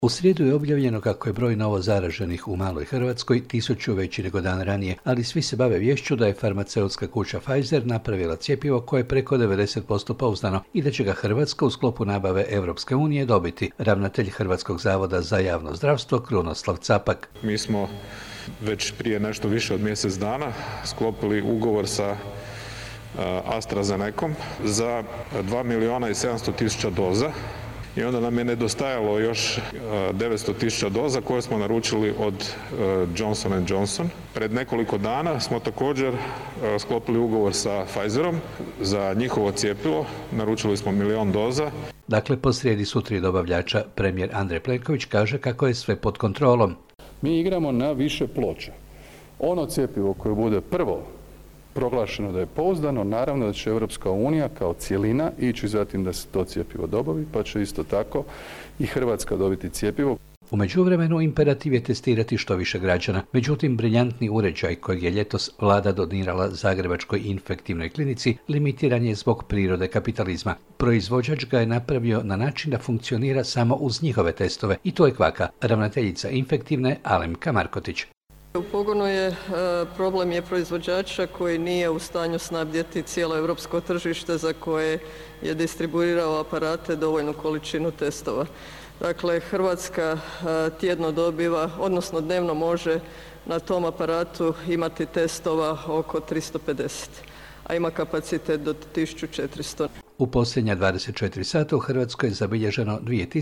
U srijedu je objavljeno kako je broj novo zaraženih u maloj Hrvatskoj 1000 veći nego dan ranije, ali svi se bave viješću da je farmaceutska kuća Pfizer napravila cjepivo koje je preko 90% pouzdano i da će ga Hrvatska u sklopu nabave Europske unije dobiti. Ravnatelj Hrvatskog zavoda za javno zdravstvo Krunoslav Capak. Mi smo već prije nešto više od mjesec dana sklopili ugovor sa AstraZenecom za 2.700.000 doza. I onda nam je nedostajalo još 900.000 doza koje smo naručili od Johnson & Johnson. Pred nekoliko dana smo također sklopili ugovor sa Pfizerom za njihovo cjepivo. Naručili smo 1.000.000 doza. Dakle, posrijedi su 3 dobavljača. Premijer Andrej Plenković kaže kako je sve pod kontrolom. Mi igramo na više ploča. Ono cjepivo koje bude prvo proglašeno da je pouzdano, naravno da će Europska unija kao cjelina ići zatim da se to cjepivo dobavi, pa će isto tako i Hrvatska dobiti cjepivo. U međuvremenu imperativ je testirati što više građana. Međutim, briljantni uređaj kojeg je ljetos vlada donirala Zagrebačkoj infektivnoj klinici limitiran je zbog prirode kapitalizma. Proizvođač ga je napravio na način da funkcionira samo uz njihove testove i to je kvaka, ravnateljica infektivne Alemka Markotić. U pogonu je problem je proizvođača koji nije u stanju snabdjeti cijelo europsko tržište za koje je distribuirao aparate dovoljnu količinu testova. Dakle, Hrvatska tjedno dobiva, odnosno dnevno može na tom aparatu imati testova oko 350, a ima kapacitet do 1400. U posljednja 24 sata u Hrvatskoj je zabilježeno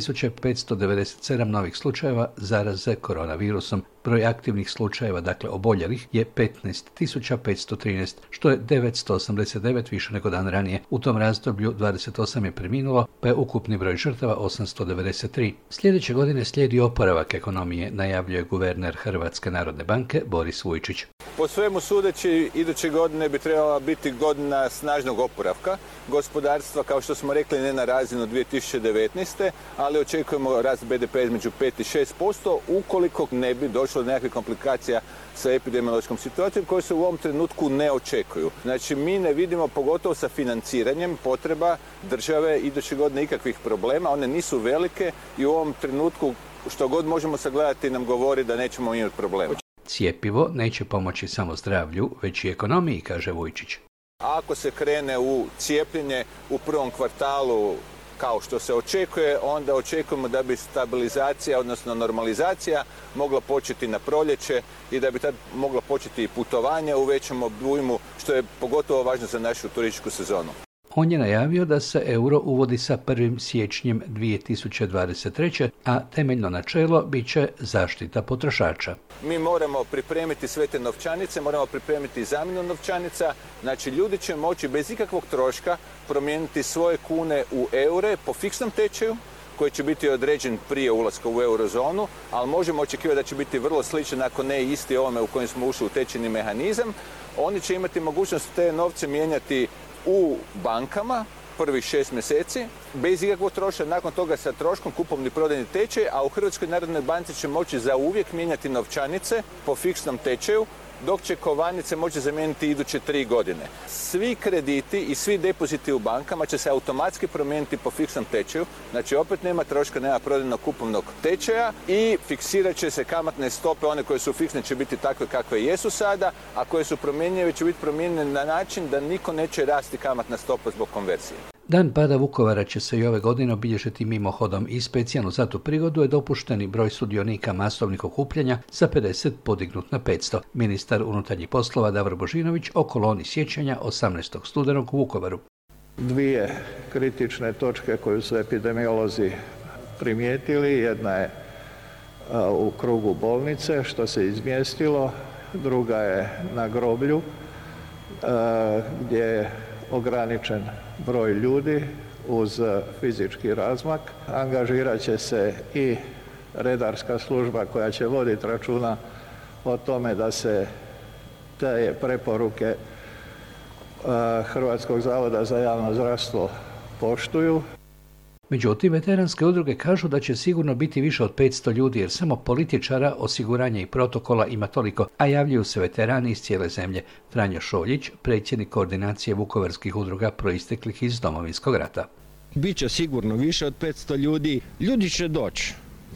2597 novih slučajeva zaraze koronavirusom. Broj aktivnih slučajeva, dakle oboljelih, je 15.513, što je 989 više nego dan ranije. U tom razdoblju 28 je preminulo, pa je ukupni broj žrtava 893. Sljedeće godine slijedi oporavak ekonomije, najavljuje guverner Hrvatske narodne banke Boris Vujčić. Po svemu sudeći, iduće godine bi trebala biti godina snažnog oporavka gospodarstva, kao što smo rekli, ne na razinu 2019. ali očekujemo rast BDP između 5 i 6%, ukoliko ne bi došlo do nekakvih komplikacija sa epidemiološkom situacijom koje se u ovom trenutku ne očekuju. Znači, mi ne vidimo, pogotovo sa financiranjem potreba države iduće godine ikakvih problema, one nisu velike i u ovom trenutku što god možemo sagledati nam govori da nećemo imati problema. Cijepivo neće pomoći samo zdravlju, već i ekonomiji, kaže Vujčić. Ako se krene u cijepljenje u prvom kvartalu kao što se očekuje, onda očekujemo da bi stabilizacija, odnosno normalizacija mogla početi na proljeće i da bi tad mogla početi i putovanje u većem obujmu, što je pogotovo važno za našu turističku sezonu. On je najavio da se euro uvodi sa 1. siječnjem 2023. a temeljno načelo bit će zaštita potrošača. Mi moramo pripremiti sve te novčanice, moramo pripremiti zamjenu novčanica, znači ljudi će moći bez ikakvog troška promijeniti svoje kune u eure po fiksnom tečaju, koji će biti određen prije ulaska u eurozonu, ali možemo očekivati da će biti vrlo sličan, ako ne isti ovome u kojem smo ušli u tečajni mehanizam. Oni će imati mogućnost te novce mijenjati u bankama prvih 6 mjeseci, bez ikakvog troška, nakon toga sa troškom kupovni prodajni tečaj, a u Hrvatskoj narodnoj banci će moći za uvijek mijenjati novčanice po fiksnom tečaju, dok će kovanice moći zamijeniti iduće 3 godine. Svi krediti i svi depoziti u bankama će se automatski promijeniti po fiksnom tečaju, znači opet nema troška, nema prodajnog kupovnog tečaja i fiksirat će se kamatne stope, one koje su fiksne će biti takve kakve jesu sada, a koje su promjenjive će biti promijenjene na način da niko neće rasti kamatna stopa zbog konverzije. Dan pada Vukovara će se i ove godine obilježiti mimohodom i specijalno za tu prigodu je dopušteni broj sudionika masovnih okupljanja sa 50 podignut na 500. Ministar unutarnjih poslova Davor Božinović o koloni sjećanja 18. studenog u Vukovaru. 2 kritične točke koju su epidemiolozi primijetili. Jedna je u krugu bolnice što se izmjestilo, druga je na groblju gdje je ograničen broj ljudi uz fizički razmak. Angažirat će se i redarska služba koja će voditi računa o tome da se te preporuke Hrvatskog zavoda za javno zdravstvo poštuju. Međutim, veteranske udruge kažu da će sigurno biti više od 500 ljudi jer samo političara, osiguranja i protokola ima toliko, a javljaju se veterani iz cijele zemlje. Franjo Šoljić, predsjednik koordinacije vukovarskih udruga proisteklih iz Domovinskog rata. Biće sigurno više od 500 ljudi. Ljudi će doći.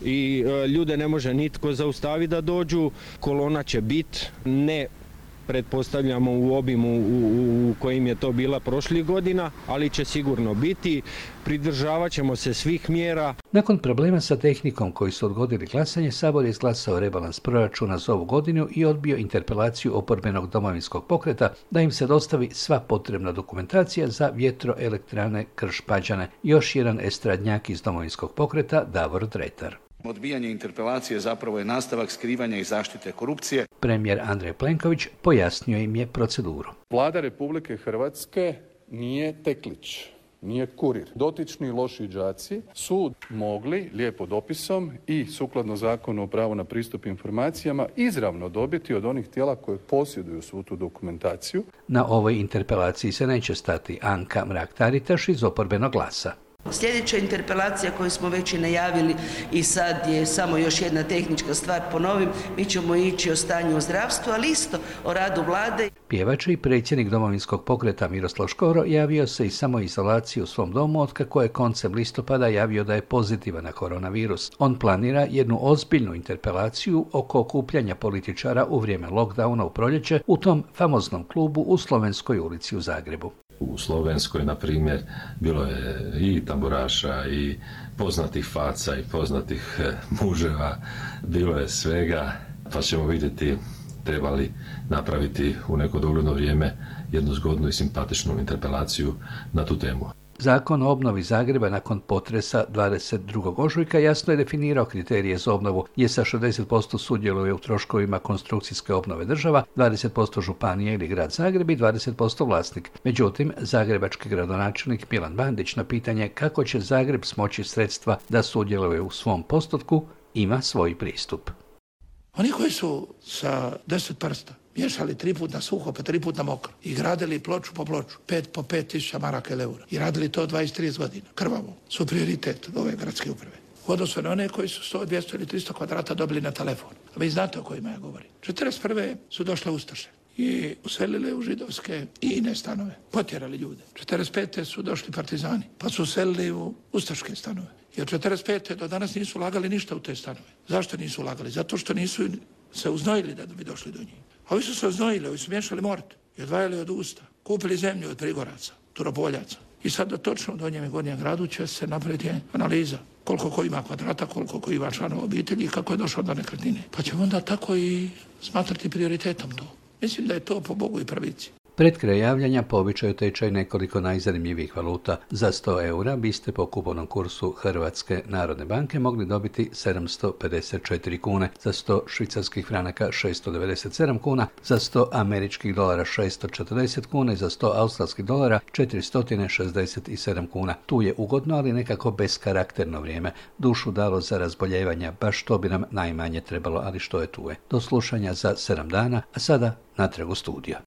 i ljude ne može nitko zaustaviti da dođu. Kolona će biti, ne pretpostavljamo u obimu u kojim je to bila prošlih godina, ali će sigurno biti. Pridržavat ćemo se svih mjera. Nakon problema sa tehnikom koji su odgodili glasanje, Sabor je izglasao rebalans proračuna za ovu godinu i odbio interpelaciju oporbenog Domovinskog pokreta da im se dostavi sva potrebna dokumentacija za vjetroelektrane Krš-Pađene. Još jedan estradnjak iz Domovinskog pokreta, Davor Dretar. Odbijanje interpelacije zapravo je nastavak skrivanja i zaštite korupcije. Premijer Andrej Plenković pojasnio im je proceduru. Vlada Republike Hrvatske nije teklić, nije kurir. Dotični loši đaci su mogli lijepo dopisom i sukladno Zakonu o pravu na pristup informacijama izravno dobiti od onih tijela koje posjeduju svu tu dokumentaciju. Na ovoj interpelaciji se neće stati. Anka Mrak-Taritaš iz oporbenog Glasa. Sljedeća interpelacija koju smo već i najavili i sad je samo još jedna tehnička stvar, ponovim, mi ćemo ići o stanju u zdravstvu, ali isto o radu vlade. Pjevač i predsjednik Domovinskog pokreta Miroslav Škoro javio se i samoizolaciju u svom domu otkako je koncem listopada javio da je pozitivan na koronavirus. On planira jednu ozbiljnu interpelaciju oko okupljanja političara u vrijeme lockdowna u proljeće u tom famoznom klubu u Slovenskoj ulici u Zagrebu. U Slovenskoj, na primjer, bilo je i tamburaša, i poznatih faca, i poznatih muževa, bilo je svega, pa ćemo vidjeti treba li napraviti u neko dogledno vrijeme jednu zgodnu i simpatičnu interpelaciju na tu temu. Zakon o obnovi Zagreba nakon potresa 22. ožujka jasno je definirao kriterije za obnovu, gdje sa 60% sudjeluje u troškovima konstrukcijske obnove država, 20% županije ili grad Zagreb i 20% vlasnik. Međutim, zagrebački gradonačelnik Milan Bandić na pitanje kako će Zagreb smoći sredstva da sudjeluje u svom postotku ima svoj pristup. Oni koji su sa 10 prsta miješali 3 put na suho, pa 3 put na mokro i gradili ploču po ploču, 5 po 5.000 maraka ili eura i radili to 20-30 godina, krvavo, su prioritet ove gradske uprave. U odnosu na one koji su 100, 200 ili 300 kvadrata dobili na telefon. A vi znate o kojima ja govorim. 41. su došle Ustaše i uselile u židovske i ine stanove. Potjerali ljude. 45. su došli partizani, pa su uselili u ustaške stanove. I od 45. do danas nisu ulagali ništa u te stanove. Zašto nisu ulagali? Zato što nisu se uznojili da bi došli do njih. Ovi su se uznojili, ovi su miješali mort i odvajali od usta. Kupili zemlju od Prigoraca, Turopoljaca. I sad da točno u Donjem i Gornjem gradu će se napraviti analiza koliko ko ima kvadrata, koliko ko ima članova obitelji i kako je došao do nekretnine. Pa ćemo onda tako i smatrati prioritetom to. Mislim da je to po Bogu i pravici. Pred kraj javljanja povećaju tečaj nekoliko najzanimljivijih valuta. Za 100 eura biste po kupovnom kursu Hrvatske narodne banke mogli dobiti 754 kune, za 100 švicarskih franaka 697 kuna, za 100 američkih dolara 640 kuna i za 100 australskih dolara 467 kuna. Tu je ugodno, ali nekako beskarakterno vrijeme. Dušu dalo za razboljevanja, baš to bi nam najmanje trebalo, ali što je tu je. Do slušanja za 7 dana, a sada natrag u studio.